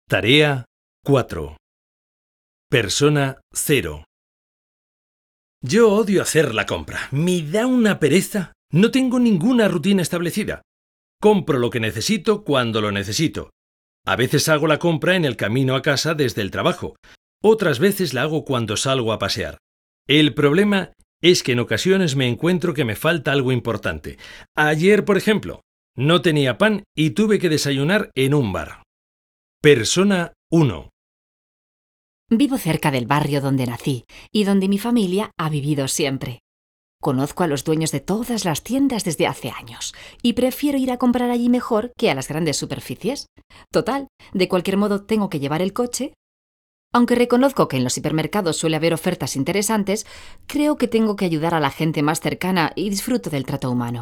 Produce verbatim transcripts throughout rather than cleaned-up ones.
Tarea cuatro. Persona cero. Yo odio hacer la compra. Me da una pereza. No tengo ninguna rutina establecida. Compro lo que necesito cuando lo necesito. A veces hago la compra en el camino a casa desde el trabajo. Otras veces la hago cuando salgo a pasear. El problema es que en ocasiones me encuentro que me falta algo importante. Ayer, por ejemplo, no tenía pan y tuve que desayunar en un bar. Persona uno. Vivo cerca del barrio donde nací y donde mi familia ha vivido siempre. Conozco a los dueños de todas las tiendas desde hace años y prefiero ir a comprar allí mejor que a las grandes superficies. Total, de cualquier modo tengo que llevar el coche. Aunque reconozco que en los hipermercados suele haber ofertas interesantes, creo que tengo que ayudar a la gente más cercana y disfruto del trato humano.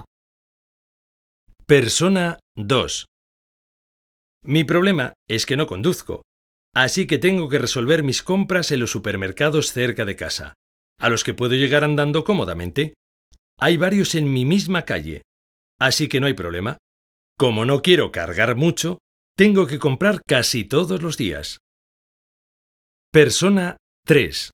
Persona dos. Mi problema es que no conduzco, así que tengo que resolver mis compras en los supermercados cerca de casa, a los que puedo llegar andando cómodamente. Hay varios en mi misma calle, así que no hay problema. Como no quiero cargar mucho, tengo que comprar casi todos los días. Persona tres.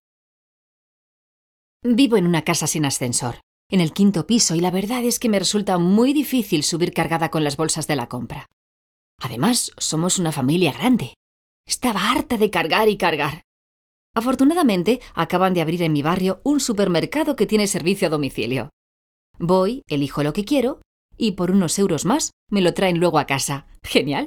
Vivo en una casa sin ascensor, en el quinto piso, y la verdad es que me resulta muy difícil subir cargada con las bolsas de la compra. Además, somos una familia grande. Estaba harta de cargar y cargar. Afortunadamente, acaban de abrir en mi barrio un supermercado que tiene servicio a domicilio. Voy, elijo lo que quiero y por unos euros más me lo traen luego a casa. ¡Genial!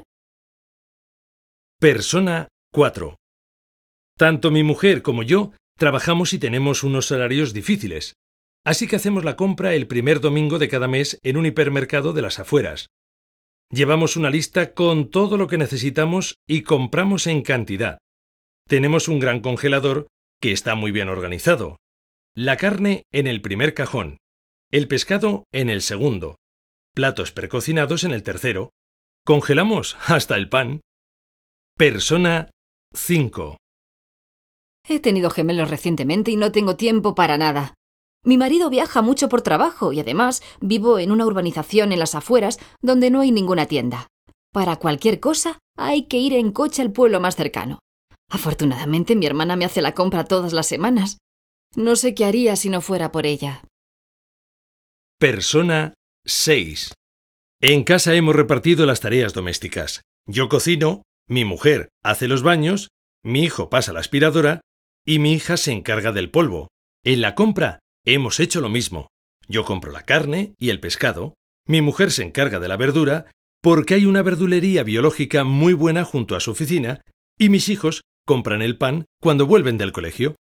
Persona cuatro. Tanto mi mujer como yo trabajamos y tenemos unos salarios difíciles, así que hacemos la compra el primer domingo de cada mes en un hipermercado de las afueras. Llevamos una lista con todo lo que necesitamos y compramos en cantidad. Tenemos un gran congelador que está muy bien organizado. La carne en el primer cajón, el pescado en el segundo, platos precocinados en el tercero. Congelamos hasta el pan. Persona cinco. He tenido gemelos recientemente y no tengo tiempo para nada. Mi marido viaja mucho por trabajo y además vivo en una urbanización en las afueras donde no hay ninguna tienda. Para cualquier cosa hay que ir en coche al pueblo más cercano. Afortunadamente mi hermana me hace la compra todas las semanas. No sé qué haría si no fuera por ella. Persona seis. En casa hemos repartido las tareas domésticas. Yo cocino, mi mujer hace los baños, mi hijo pasa la aspiradora y mi hija se encarga del polvo. En la compra hemos hecho lo mismo. Yo compro la carne y el pescado, mi mujer se encarga de la verdura porque hay una verdulería biológica muy buena junto a su oficina y mis hijos compran el pan cuando vuelven del colegio.